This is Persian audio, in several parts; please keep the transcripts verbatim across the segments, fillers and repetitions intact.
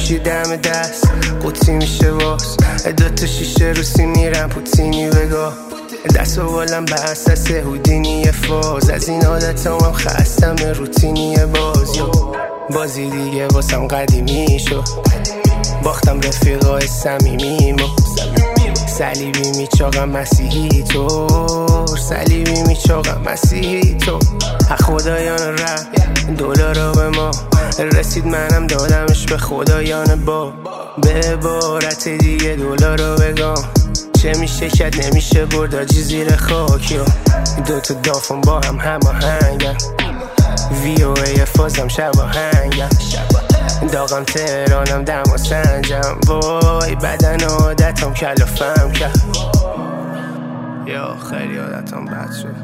گوشی دم دست قوطی میشه واس دوتا شیشه روسی میرم پوتینی بگاه دست و بالم به اساس هودینی فاز از این عادت هم خستم روتینی باز یو بازی دیگه واسم قدیمی شد باختم رفیقای سمیمیمو صلیبی میچاقم مسیحی طور صلیبی میچاقم مسیحی طور خدایان رفت دلارا به ما رسید منم دادمش به خدایان با به عبارت دیگه دلارا بگم چه میشه کد نمیشه برد آجی زیر خاکی دوتا دافون با هم هماهنگن وی او ای فازم شباهنگم داغم تهرانم دم و سنجم وای بدن عادتم کلافم کرد یا خیلی عادتم بد شد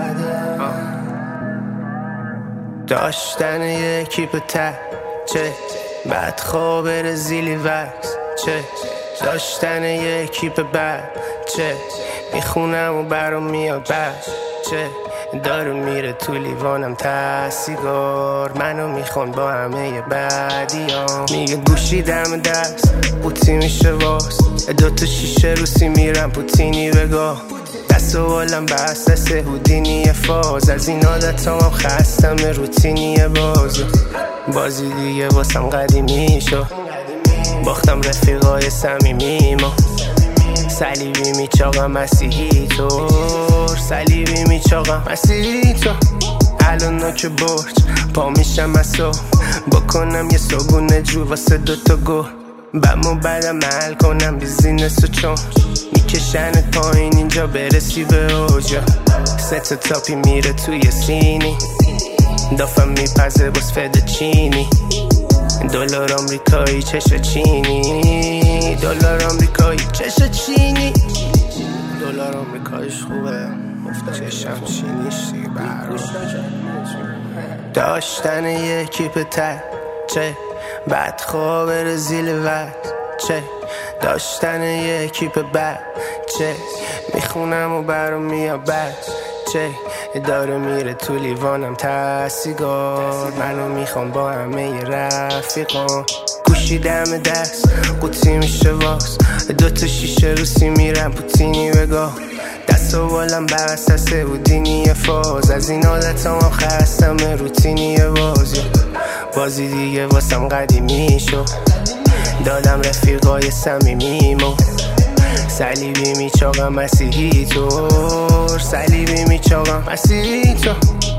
داشتن یه کیپ ته چه بعد خواب رزیلی وکس چه داشتن یه کیپ بد چه میخونم و برام میاد بد چه داره میره تو لیوانم ته سیگار منو میخوان با همه بدیام میگه گوشی دم دست قوطی میشه واس دوتا شیشه روسی میرم پوتینی بگاه دست و بالم به اساس هودینی فاز از این عادت هم خستم روتینی باز بازی دیگه واسم قدیمی شد باختم رفیقای سمیمیمو صلیبی میچاقم مسیحی طور صلیبی میچاقم مسیحی طور الان نوک برج پا میشم از صبح بکنم یه صبونه جو واسه دوتا گل بمو بعدم محل کنم بیزینس و چون میکشنت پایین اینجا برسی به اوجا ست تاپی میره توی سینی دافم میپزه باز فد چینی دلار آمریکایی چش چینی دلار آمریکایی چش چینی دلار آمریکاییش خوبه چشم چینیش دیگه برو داشتن یه کیپ تک چه بعد خواب رزیل وقت چه داشتن یه کیپ بد چه میخونم و برام میاد بد چه داره میره تو لیوانم ته سیگار منو میخوام با همه رفیقان گوشی دم دست قوطی میشه واس دوتا شیشه روسی میرم پوتینی بگاه دست و بالم به اساس هودینی فاز از این عادت هم خستم روتینی بازی بازی دیگه واسم قدیمی شد دادم رفیقای سمیمیمو صلیبی میچاقم مسیحی طور صلیبی میچاقم مسیحی طور